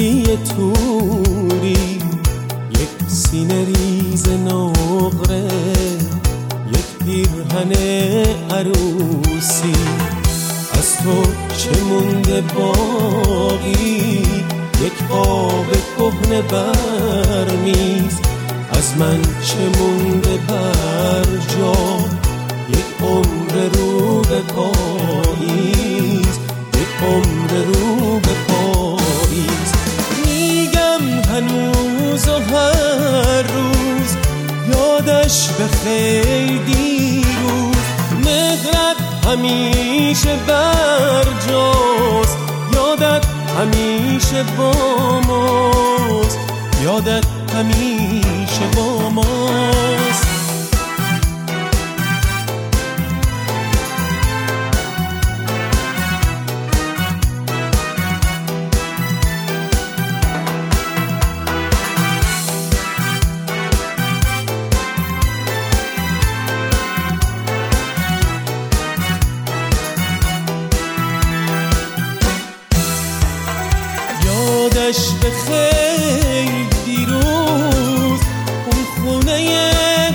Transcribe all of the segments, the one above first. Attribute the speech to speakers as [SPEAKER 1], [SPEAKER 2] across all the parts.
[SPEAKER 1] زندگی توری، یک سینه ریز نقره، یک پیرهن عروسی. از تو چه مونده باقی؟ یک آب کهنه برمیز. از من چه مونده بر جا؟ یک عمر رو به پاییز، یک عمر رو به پاییز. میگم هنوز و هر روز یادش بخیر دیروز. مهرت همیشه بر جاست، یادت همیشه با ماست، یادت همیشه با ماست. یادش بخیر دیروز، اون خونه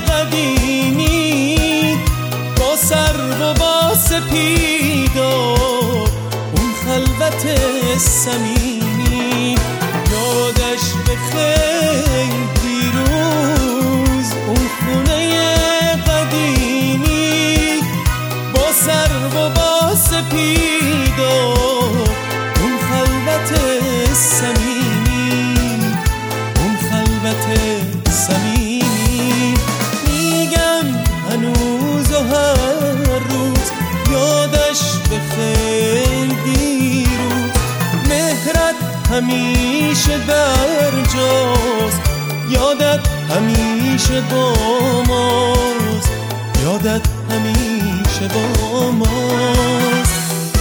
[SPEAKER 1] قدیمی با سرو و با سپیدار، اون خلوت صمیمی. یادش بخیر دیروز، اون خونه قدیمی با سرو و با سپیدار، اون خلوت صمیمی، اون خلوت صمیمی. میگم هنوز و هر روز یادش بخیر دیروز. مهرت همیشه بر جاست، یادت همیشه با ماست، یادت همیشه با ماست.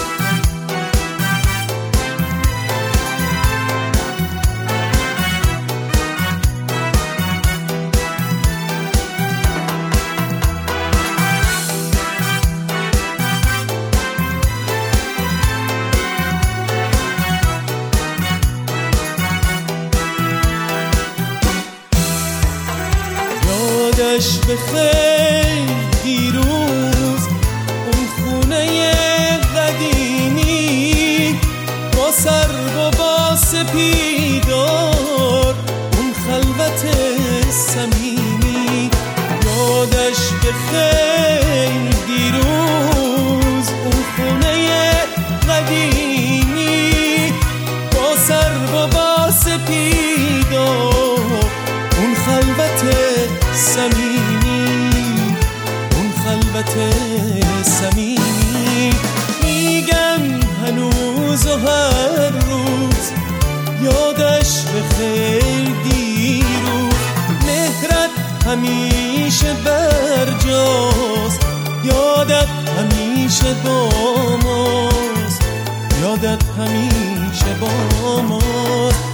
[SPEAKER 1] یادش بخیر دیروز، اون خونه قدیمی با سرو و با سپیدار، اون خلوت صمیمی. یادش بخیر دیروز، اون خونه قدیمی با سرو و با سپیدار، اون خلوت صمیمی، اون خلوت صمیمی. میگم هنوز و هر روز یادش بخیر دیروز. مهرت همیشه بر جاست، یادت همیشه با ماست، یادت همیشه با ماست.